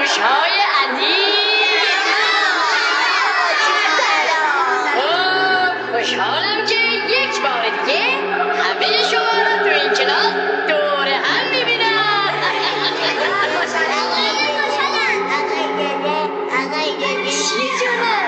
خوشهای عزیز، خوشحالم که یک بار دیگه همه شما رو تو این کلاس دور هم میبینم. چی جونه؟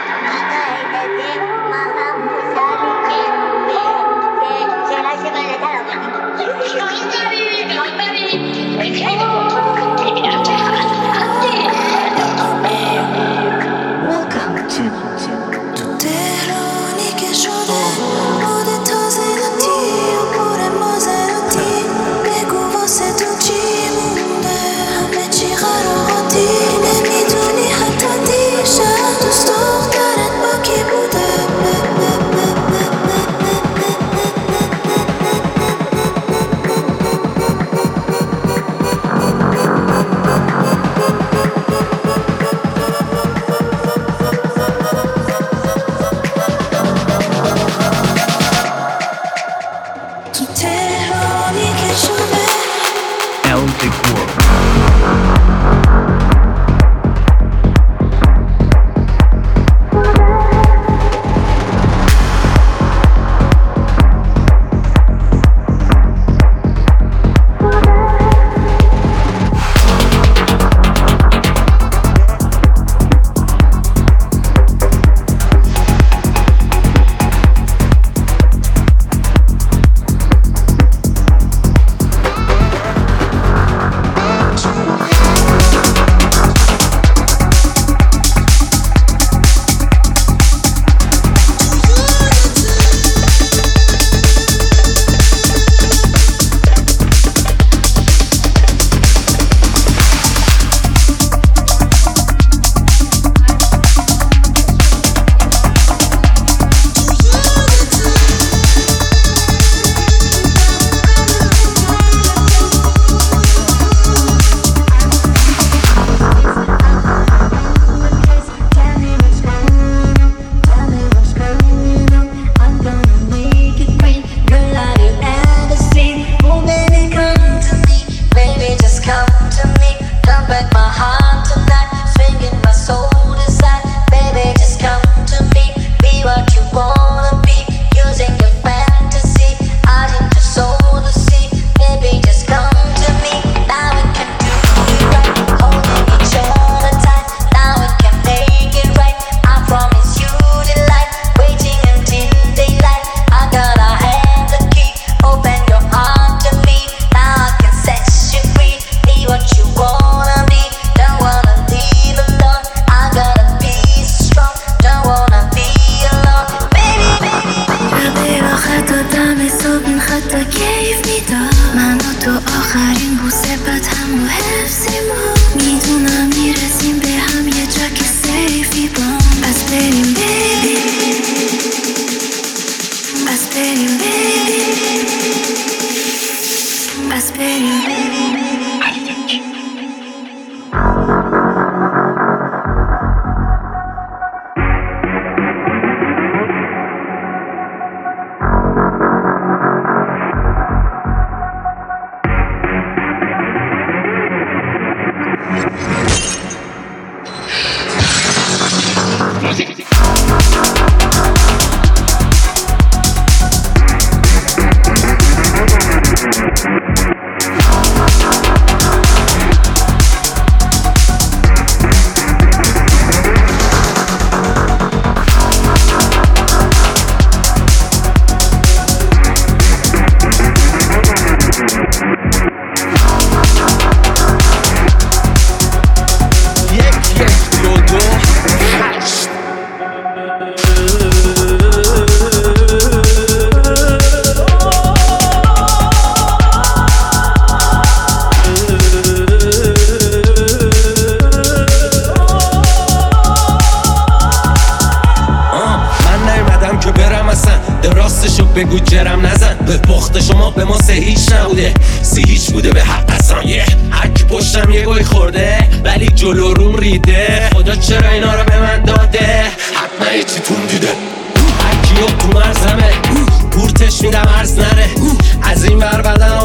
بگو جرم نزن به پخت شما به ما سه هیچ نبوده سی هیچ بوده به حق قسم هرکی پشتم یه گوی خورده ولی جلو روم ریده خدا چرا اینا رو به من داده حتما یه چیتون دیده هرکی رو تو مرزمه پورتش میدم عرض نره از این ور بدن آماده از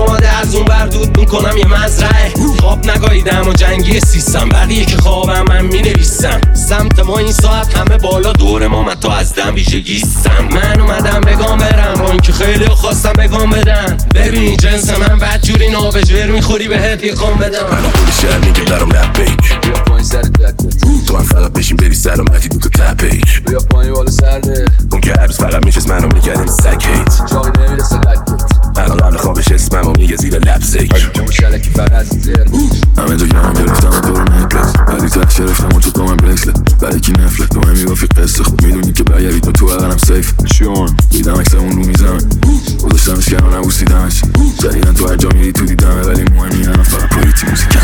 از اون بردود میکنم یه مزرعه. خواب نگاهیدم و جنگی سیستم، بقیه که خوابم من مینویسم. سمت ما این ساعت همه بالا، دور ما من تو از دم ویژگیستم. من اومدم بگام برم با این که خیلی خواستم بگام بدن. ببین جنس من بدجوری نابجور میخوری بهت یکام بدم. الان کلی شهر میگه برام لپیک، بیا پایین سر دکت، تو هم فقط بشین بری سلامتی دو تا تپیک. بیا پایین بالا سرده، اون که هر روز فقط میشست منو میکرد این سگ هیت. جایی نمیرسه لکت، الان قبل خوابش اسممو میگه زیر لب سیک. اون شلکی فقط زیر همه جا گرم گرفتم و تو رو نکلس، ولی تحش گرفتم و تو با من بریسلت. برای کی نفلت تو هم میگفتی قصه، خوب میدونی که برگردی تو اقلم سیف. چیون دیدم اکسمون رو میزم، گذاشتمش کنم نبوسیدمش. جدیدن تو هر جا میری تو دیدمه، ولی مهمی هم فقط پولیتی موزیکم.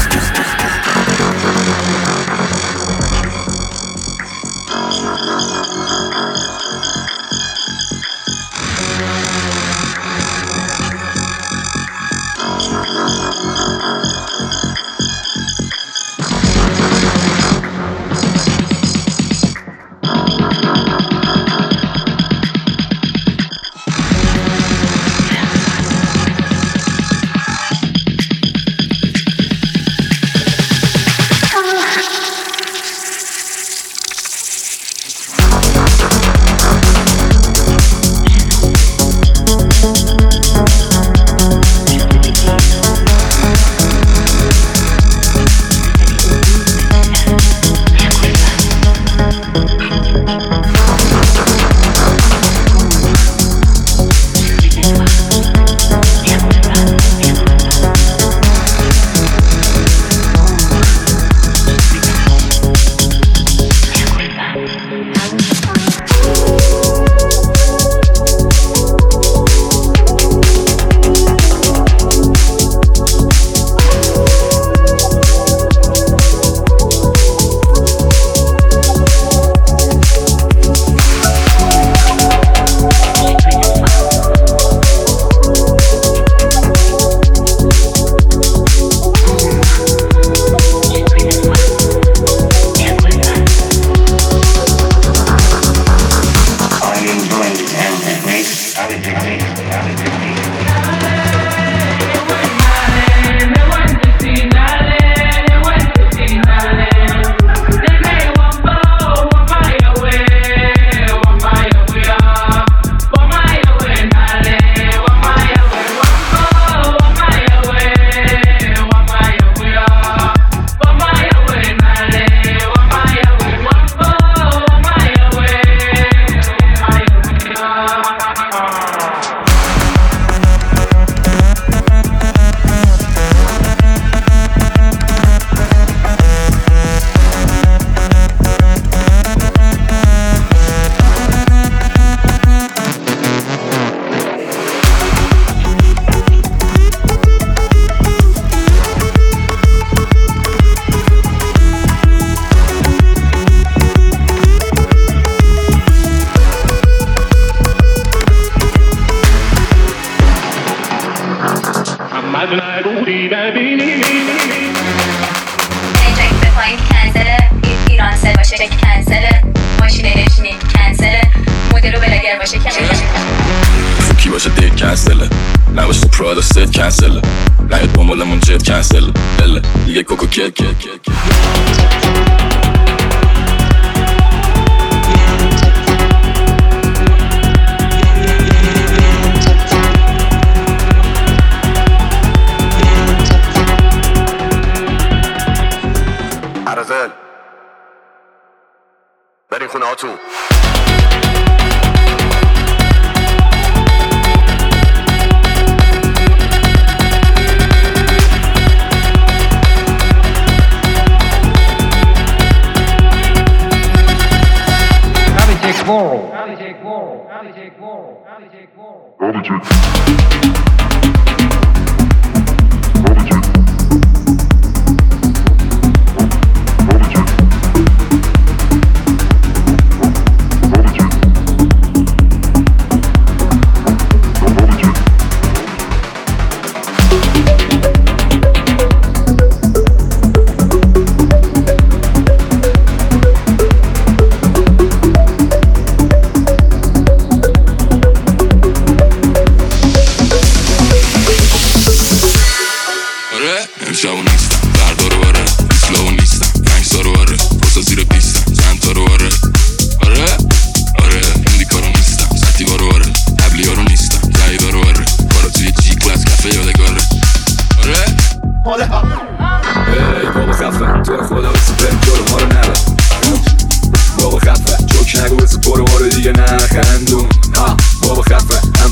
برین خونه هاتون.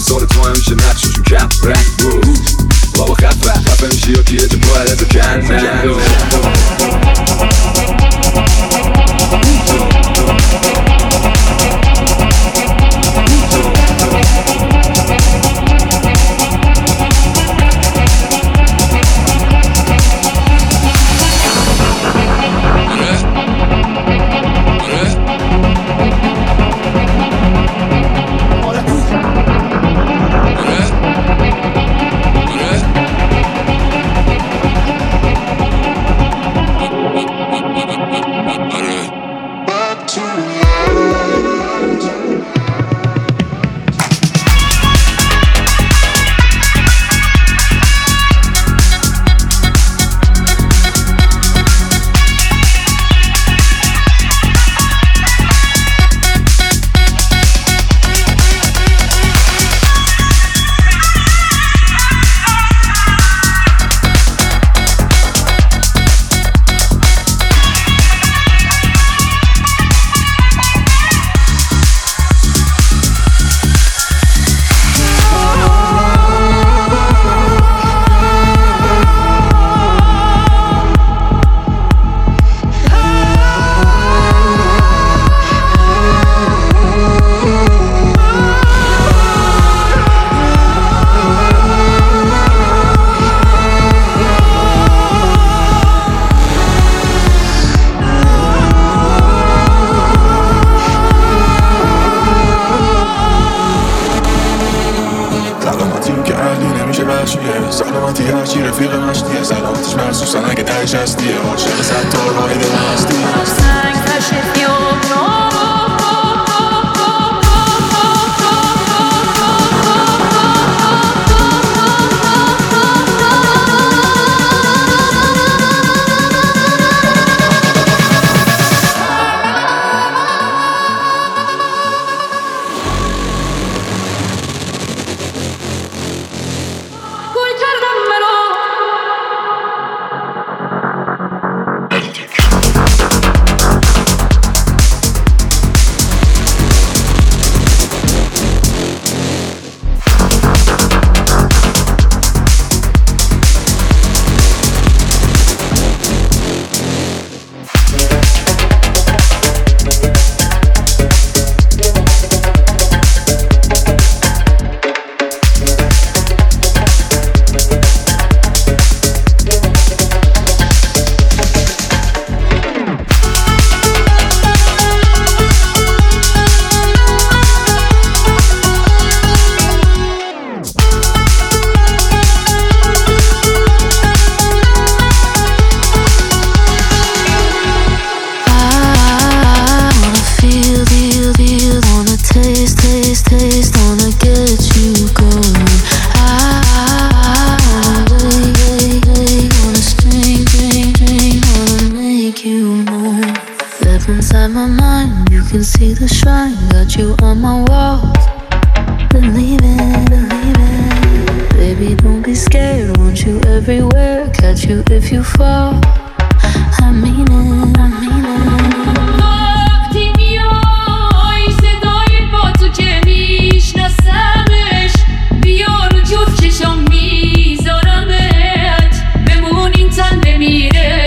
امثال تو همیشه نقششون کم رنگ بود بابا خفه میشه یا که یه جا باید تو کن سلامتی هرچی رفیق مشتیه سلامتش محسوسن اگه درش هستیه عاشق ستار واحد هستیه سنگ تشت inside my mind, you can see the shrine. Got you on my walls. Believe it. Baby, don't be scared. Want you everywhere. Catch you if you fall. I mean it. وقتی میای صدای با تو که میشناسمش بیار جفت چشم میذارمت بمون این تن بمیره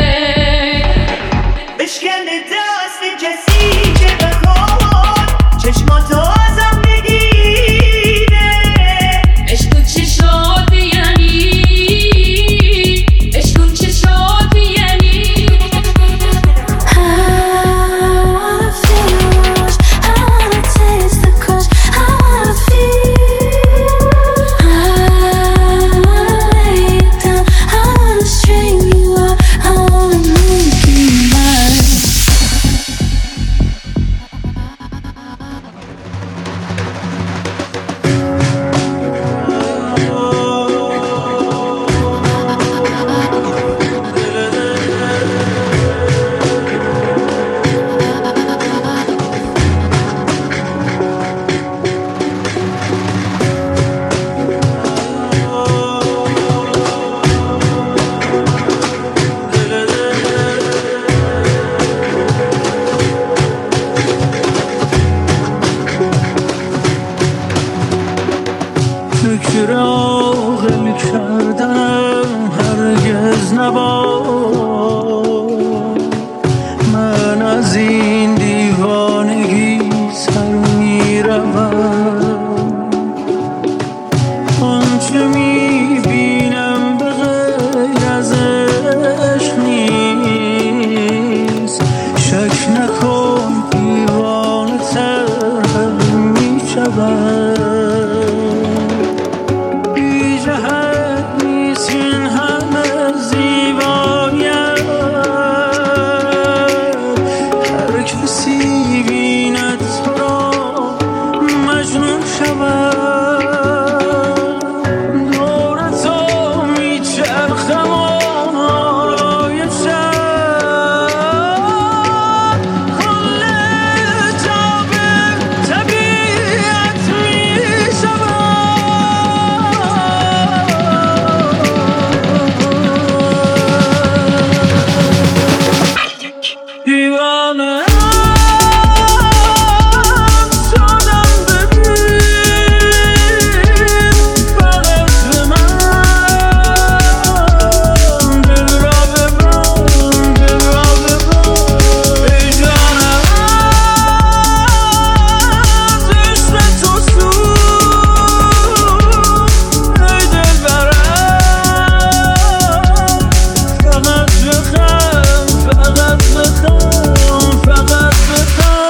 بشکنه دست کسی که بخواد چشماتو ازم بگیره عشق تو چشات یعنی عشق تو چشات یعنی فکر عاقل کردم هرگز نباد. من از این دیوانگی سر میروم، آنچه میبینم به غیر از عشق نیست. شک نکن دیوانه تر میشوم.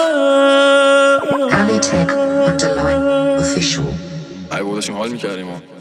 ای بوداشیم حال میکردیم